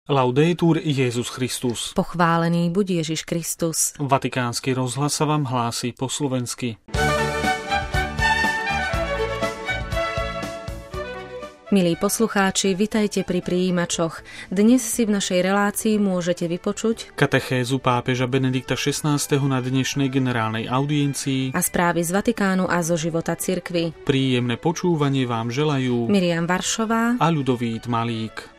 Laudetur Jesus Christus. Pochválený buď Ježiš Kristus. Vatikánsky rozhlas sa vám hlási po slovensky. Milí poslucháči, vitajte pri prijímačoch. Dnes si v našej relácii môžete vypočuť katechézu pápeža Benedikta XVI. Na dnešnej generálnej audiencii a správy z Vatikánu a zo života cirkvi. Príjemné počúvanie vám želajú Miriam Varšová a Ľudovít Malík.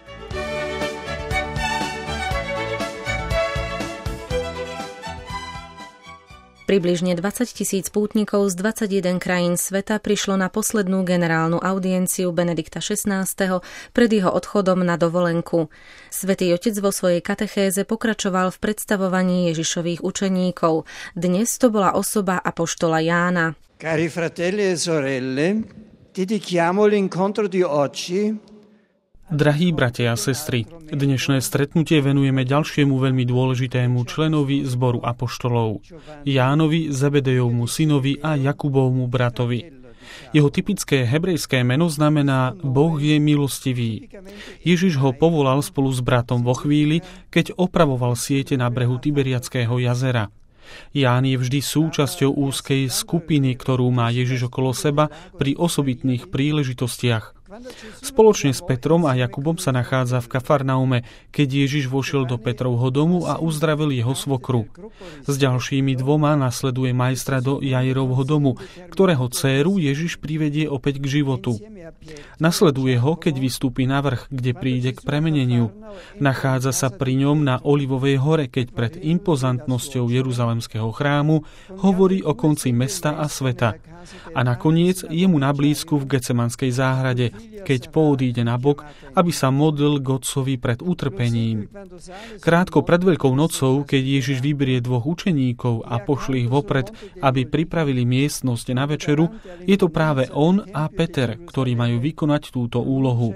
Približne 20 000 pútnikov z 21 krajín sveta prišlo na poslednú generálnu audienciu Benedikta XVI. Pred jeho odchodom na dovolenku. Svätý Otec vo svojej katechéze pokračoval v predstavovaní Ježišových učeníkov. Dnes to bola osoba apoštola Jána. Cari fratelli e sorelle, dedichiamo l'incontro di oggi. Drahí bratia a sestry, dnešné stretnutie venujeme ďalšiemu veľmi dôležitému členovi zboru apoštolov, Jánovi, Zebedejovmu synovi a Jakubovmu bratovi. Jeho typické hebrejské meno znamená Boh je milostivý. Ježiš ho povolal spolu s bratom vo chvíli, keď opravoval siete na brehu Tiberiadského jazera. Ján je vždy súčasťou úzkej skupiny, ktorú má Ježiš okolo seba pri osobitných príležitostiach. Spoločne s Petrom a Jakubom sa nachádza v Kafarnaume, keď Ježiš vošiel do Petrovho domu a uzdravil jeho svokru. S ďalšími dvoma nasleduje majstra do Jairovho domu, ktorého dcéru Ježiš privedie opäť k životu. Nasleduje ho, keď vystúpi na vrch, kde príde k premeneniu. Nachádza sa pri ňom na Olivovej hore, keď pred impozantnosťou Jeruzalemského chrámu hovorí o konci mesta a sveta. A nakoniec je mu na blízku v Getsemanskej záhrade, keď poodíde na bok, aby sa modlil k Otcovi pred utrpením. Krátko pred Veľkou nocou, keď Ježiš vyberie dvoch učeníkov a pošli ich vopred, aby pripravili miestnosť na večeru, je to práve on a Peter, ktorí majú vykonať túto úlohu.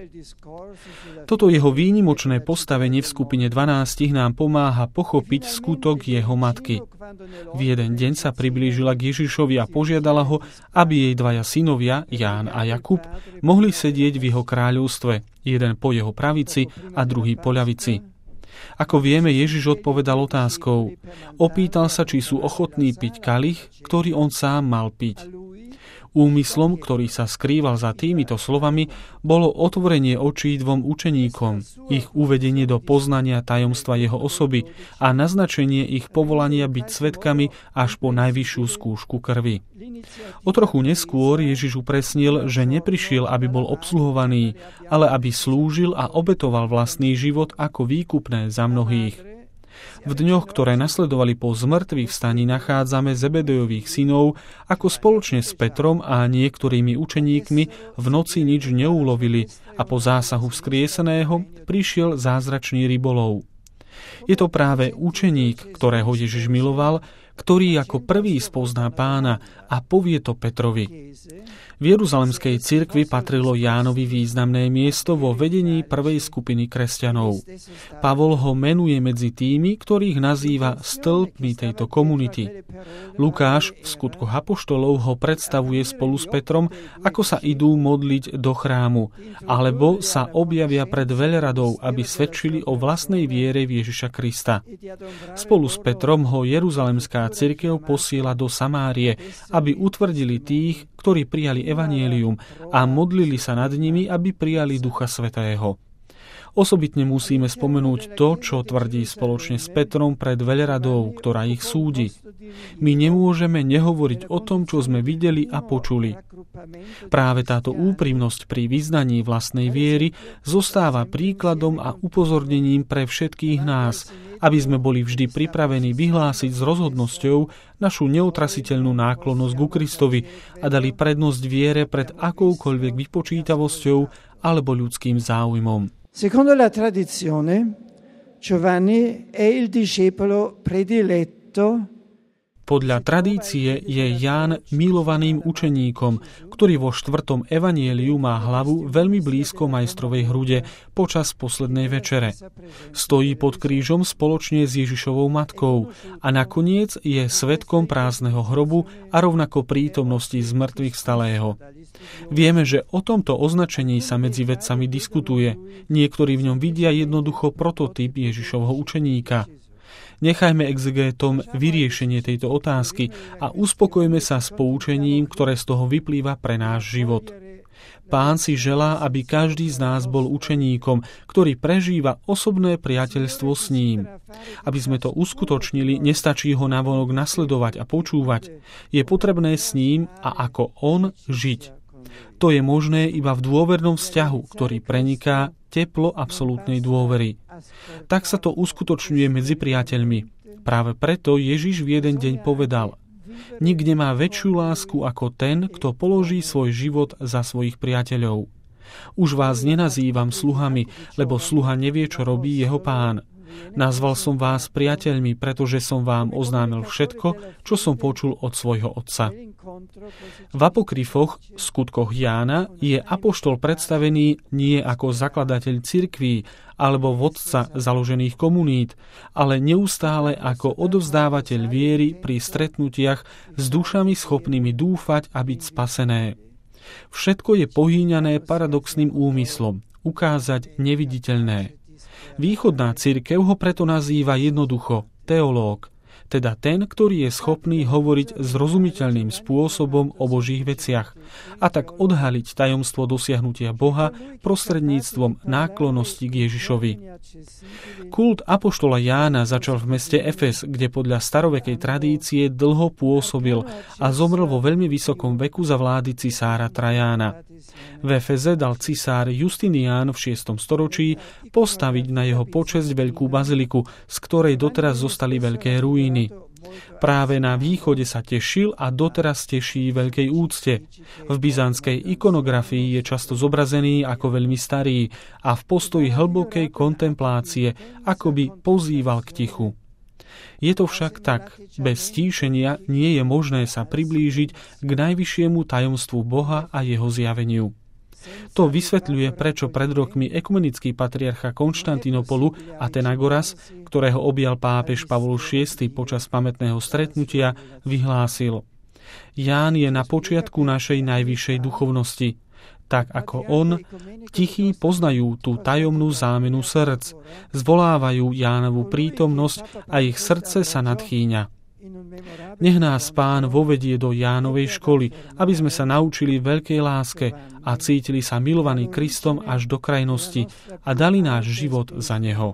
Toto jeho výnimočné postavenie v skupine 12 nám pomáha pochopiť skutok jeho matky. V jeden deň sa priblížila k Ježišovi a požiadala ho, aby jej dvaja synovia, Ján a Jakub, mohli sedieť v jeho kráľovstve, jeden po jeho pravici a druhý po ľavici. Ako vieme, Ježiš odpovedal otázkou. Opýtal sa, či sú ochotní piť kalich, ktorý on sám mal piť. Úmyslom, ktorý sa skrýval za týmito slovami, bolo otvorenie očí dvom učeníkom, ich uvedenie do poznania tajomstva jeho osoby a naznačenie ich povolania byť svedkami až po najvyššiu skúšku krvi. O trochu neskôr Ježiš upresnil, že neprišiel, aby bol obsluhovaný, ale aby slúžil a obetoval vlastný život ako výkupné za mnohých. V dňoch, ktoré nasledovali po zmrtvých vstaní, nachádzame Zebedejových synov, ako spoločne s Petrom a niektorými učeníkmi v noci nič neulovili a po zásahu vzkrieseného prišiel zázračný rybolov. Je to práve učeník, ktorého Ježiš miloval, ktorý ako prvý spozná Pána a povie to Petrovi. V Jeruzalemskej cirkvi patrilo Jánovi významné miesto vo vedení prvej skupiny kresťanov. Pavol ho menuje medzi tými, ktorých nazýva stĺpmi tejto komunity. Lukáš v Skutkoch apoštolov ho predstavuje spolu s Petrom, ako sa idú modliť do chrámu, alebo sa objavia pred veľradou, aby svedčili o vlastnej viere v Ježiša Krista. Spolu s Petrom ho Jeruzalemská cirkev posiela do Samárie, aby utvrdili tých, ktorí prijali evanjelium a modlili sa nad nimi, aby prijali Ducha Svätého. Osobitne musíme spomenúť to, čo tvrdí spoločne s Petrom pred veľradou, ktorá ich súdi. My nemôžeme nehovoriť o tom, čo sme videli a počuli. Práve táto úprimnosť pri vyznaní vlastnej viery zostáva príkladom a upozornením pre všetkých nás, aby sme boli vždy pripravení vyhlásiť s rozhodnosťou našu neutrasiteľnú náklonnosť ku Kristovi a dali prednosť viere pred akoukoľvek vypočítavosťou alebo ľudským záujmom. Secondo la tradizione, Giovanni è il discepolo prediletto Podľa tradície je Ján milovaným učeníkom, ktorý vo 4. evanjeliu má hlavu veľmi blízko majstrovej hrude počas poslednej večere. Stojí pod krížom spoločne s Ježišovou matkou a nakoniec je svedkom prázdneho hrobu a rovnako prítomnosti zmrtvých vstalého. Vieme, že o tomto označení sa medzi vedcami diskutuje. Niektorí v ňom vidia jednoducho prototyp Ježišovho učeníka. Nechajme exegétom vyriešenie tejto otázky a uspokojme sa s poučením, ktoré z toho vyplýva pre náš život. Pán si želá, aby každý z nás bol učeníkom, ktorý prežíva osobné priateľstvo s ním. Aby sme to uskutočnili, nestačí ho navonok nasledovať a počúvať. Je potrebné s ním a ako on žiť. To je možné iba v dôvernom vzťahu, ktorý preniká teplo absolútnej dôvery. Tak sa to uskutočňuje medzi priateľmi. Práve preto Ježiš v jeden deň povedal: Nik nemá väčšiu lásku ako ten, kto položí svoj život za svojich priateľov. Už vás nenazývam sluhami, lebo sluha nevie, čo robí jeho pán. Nazval som vás priateľmi, pretože som vám oznámil všetko, čo som počul od svojho otca. V apokryfoch, skutkoch Jána, je apoštol predstavený nie ako zakladateľ cirkví alebo vodca založených komunít, ale neustále ako odovzdávateľ viery pri stretnutiach s dušami schopnými dúfať a byť spasené. Všetko je pohýňané paradoxným úmyslom ukázať neviditeľné. Východná cirkev ho preto nazýva jednoducho teológ, teda ten, ktorý je schopný hovoriť zrozumiteľným spôsobom o Božích veciach a tak odhaliť tajomstvo dosiahnutia Boha prostredníctvom náklonnosti k Ježišovi. Kult apoštola Jána začal v meste Efes, kde podľa starovekej tradície dlho pôsobil a zomrel vo veľmi vysokom veku za vlády cisára Trajána. V Efeze dal cisár Justinián v 6. storočí postaviť na jeho počesť veľkú baziliku, z ktorej doteraz zostali veľké ruíny. Práve na východe sa tešil a doteraz teší veľkej úcte. V byzantskej ikonografii je často zobrazený ako veľmi starý a v postoji hlbokej kontemplácie, akoby pozýval k tichu. Je to však tak, bez stíšenia nie je možné sa priblížiť k najvyššiemu tajomstvu Boha a jeho zjaveniu. To vysvetľuje, prečo pred rokmi ekumenický patriarcha Konštantinopolu Athenagoras, ktorého objal pápež Pavol VI počas pamätného stretnutia, vyhlásil: Ján je na počiatku našej najvyššej duchovnosti. Tak ako on, tichí poznajú tú tajomnú zámenu srdc, zvolávajú Jánovu prítomnosť a ich srdce sa nadchýňa. Nech nás Pán vovedie do Jánovej školy, aby sme sa naučili veľkej láske a cítili sa milovaní Kristom až do krajnosti a dali náš život za Neho.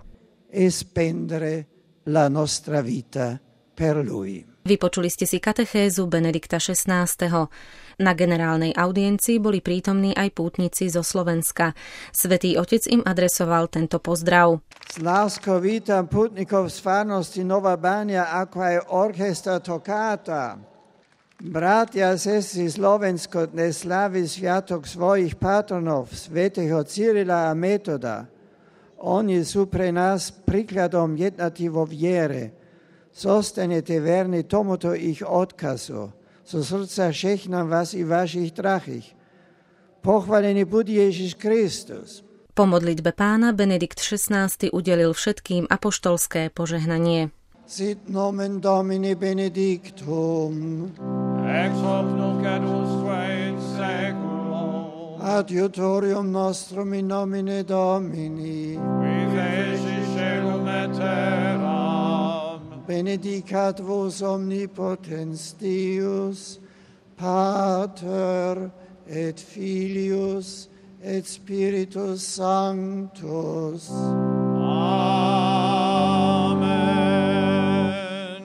Vypočuli ste si katechézu Benedikta XVI. Na generálnej audiencii boli prítomní aj pútnici zo Slovenska. Svätý Otec im adresoval tento pozdrav. S láskou vítam pútnikov z farnosti Nová Báňa, ako aj orchestra Toccata. Bratia a sestry, Slovensko dnes slaví sviatok svojich patronov, svätého Cyrila a Metoda. Oni sú pre nás príkladom jednoty vo viere. Zostanete verní tomuto ich odkazu. Zo srdca všechnám vás i vašich drahých. Pochválený buď Ježiš Kristus. Po modlitbe Pána Benedikt XVI udelil všetkým apoštolské požehnanie. Sit nomen Domini benedictum. Ex hoc nunc et usque in saeculum. Adiutorium nostrum in nomine Domini. Qui feci caelum et terram. Benedicat vos omnipotens Deus, Pater et Filius et Spiritus Sanctus. Amen.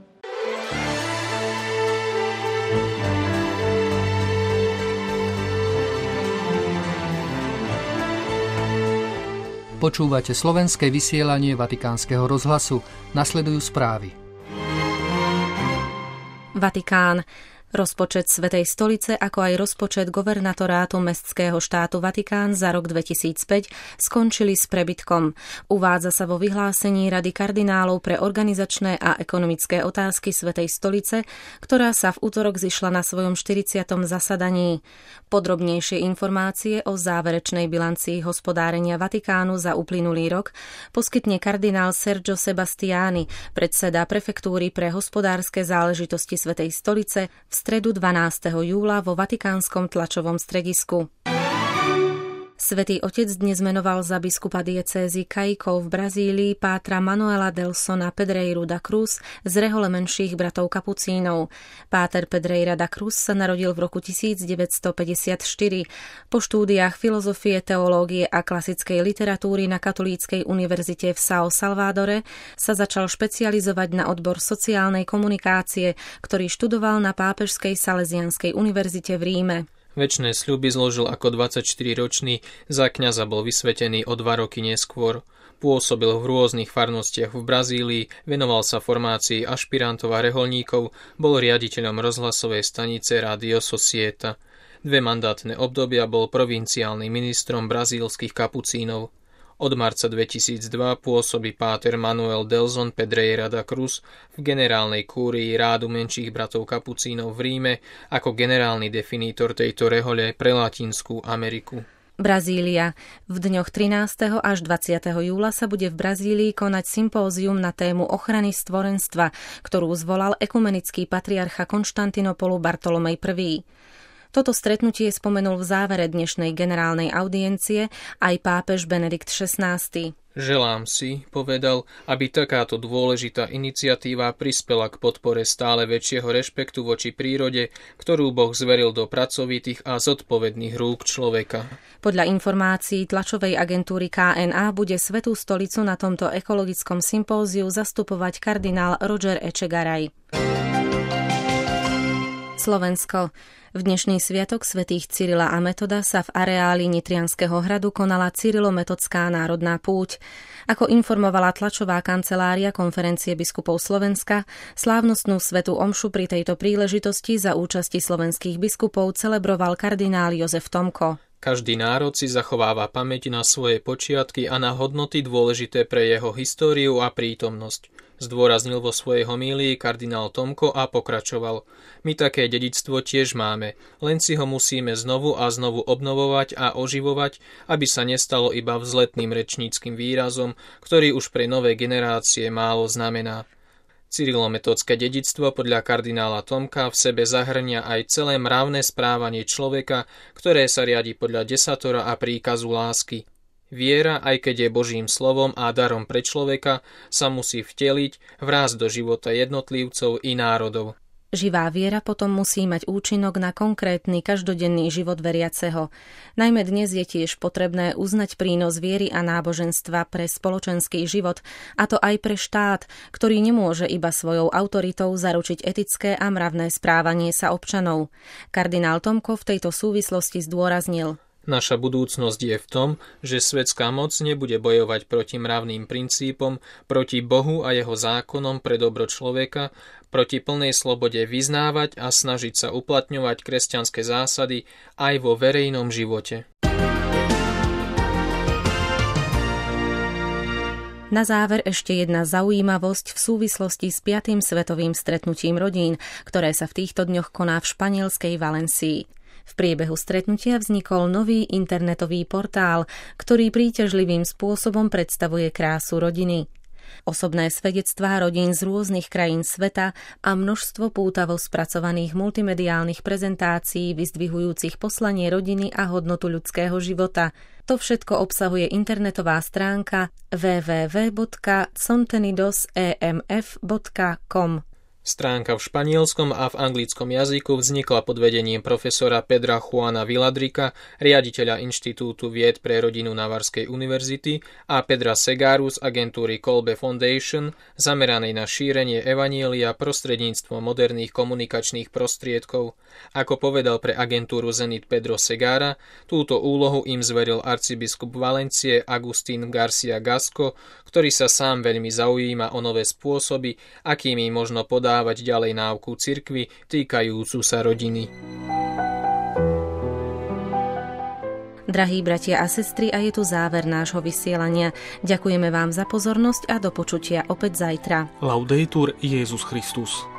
Počúvate slovenské vysielanie Vatikánskeho rozhlasu. Nasledujú správy. Vatikán. Rozpočet Svätej stolice, ako aj rozpočet governatorátu mestského štátu Vatikán za rok 2005 skončili s prebytkom. Uvádza sa vo vyhlásení Rady kardinálov pre organizačné a ekonomické otázky Svätej stolice, ktorá sa v utorok zišla na svojom 40. zasadaní. Podrobnejšie informácie o záverečnej bilancii hospodárenia Vatikánu za uplynulý rok poskytne kardinál Sergio Sebastiani, predseda prefektúry pre hospodárske záležitosti Svätej stolice, v stredu 12. júla vo Vatikánskom tlačovom stredisku. Svätý Otec dnes menoval za biskupa diecézy Caico v Brazílii pátra Manuela Delsona Pedreiru da Cruz z rehole menších bratov kapucínov. Páter Pedreira da Cruz sa narodil v roku 1954. Po štúdiách filozofie, teológie a klasickej literatúry na Katolíckej univerzite v São Salvadore sa začal špecializovať na odbor sociálnej komunikácie, ktorý študoval na Pápežskej Salesianskej univerzite v Ríme. Večné sľuby zložil ako 24-ročný, za kňaza bol vysvetený o 2 roky neskôr. Pôsobil v rôznych farnostiach v Brazílii, venoval sa formácii ašpirantov a reholníkov, bol riaditeľom rozhlasovej stanice Radio Societa. 2 mandátne obdobia bol provinciálnym ministrom brazílskych kapucínov. Od marca 2002 pôsobí páter Manuel Delson Pedreira da Cruz v generálnej kúrii rádu menších bratov kapucínov v Ríme ako generálny definítor tejto rehole pre Latinskú Ameriku. Brazília. V dňoch 13. až 20. júla sa bude v Brazílii konať sympózium na tému ochrany stvorenstva, ktorú zvolal ekumenický patriarcha Konštantinopolu Bartolomej I. Toto stretnutie spomenul v závere dnešnej generálnej audiencie aj pápež Benedikt XVI. Želám si, povedal, aby takáto dôležitá iniciatíva prispela k podpore stále väčšieho rešpektu voči prírode, ktorú Boh zveril do pracovitých a zodpovedných rúk človeka. Podľa informácií tlačovej agentúry KNA bude Svätú stolicu na tomto ekologickom sympóziu zastupovať kardinál Roger Echegaray. Slovensko. V dnešný sviatok svätých Cyrila a Metoda sa v areáli Nitrianskeho hradu konala Cyrilo-Metodská národná púť. Ako informovala tlačová kancelária Konferencie biskupov Slovenska, slávnostnú svätú omšu pri tejto príležitosti za účasti slovenských biskupov celebroval kardinál Jozef Tomko. Každý národ si zachováva pamäť na svoje počiatky a na hodnoty dôležité pre jeho históriu a prítomnosť. Zdôraznil vo svojej homílii kardinál Tomko a pokračoval. My také dedičstvo tiež máme, len si ho musíme znovu a znovu obnovovať a oživovať, aby sa nestalo iba vzletným rečníckym výrazom, ktorý už pre nové generácie málo znamená. Cyrilometodské dedičstvo podľa kardinála Tomka v sebe zahrňa aj celé mravné správanie človeka, ktoré sa riadi podľa desatora a príkazu lásky. Viera, aj keď je Božím slovom a darom pre človeka, sa musí vteliť, vrásť do života jednotlivcov i národov. Živá viera potom musí mať účinok na konkrétny každodenný život veriaceho. Najmä dnes je tiež potrebné uznať prínos viery a náboženstva pre spoločenský život, a to aj pre štát, ktorý nemôže iba svojou autoritou zaručiť etické a mravné správanie sa občanov. Kardinál Tomko v tejto súvislosti zdôraznil: Naša budúcnosť je v tom, že svetská moc nebude bojovať proti mravným princípom, proti Bohu a jeho zákonom pre dobro človeka, proti plnej slobode vyznávať a snažiť sa uplatňovať kresťanské zásady aj vo verejnom živote. Na záver ešte jedna zaujímavosť v súvislosti s 5. svetovým stretnutím rodín, ktoré sa v týchto dňoch koná v španielskej Valencii. V priebehu stretnutia vznikol nový internetový portál, ktorý príťažlivým spôsobom predstavuje krásu rodiny. Osobné svedectvá rodín z rôznych krajín sveta a množstvo pútavo spracovaných multimediálnych prezentácií vyzdvihujúcich poslanie rodiny a hodnotu ľudského života. To všetko obsahuje internetová stránka www.contenidosEMF.com. Stránka v španielskom a v anglickom jazyku vznikla pod vedením profesora Pedra Juana Viladrika, riaditeľa Inštitútu vied pre rodinu Navarskej univerzity, a Pedra Segaru z agentúry Kolbe Foundation, zameranej na šírenie evanjelia prostredníctvom moderných komunikačných prostriedkov. Ako povedal pre agentúru Zenit Pedro Segara, túto úlohu im zveril arcibiskup Valencie Agustín García Gasco, ktorý sa sám veľmi zaujíma o nové spôsoby, akými možno podať dávať ďalej náuku cirkvi týkajúcu sa rodiny. Drahí bratia a sestry, a je tu záver nášho vysielania. Ďakujeme vám za pozornosť a do počutia opäť zajtra. Laudetur Jesus Christus.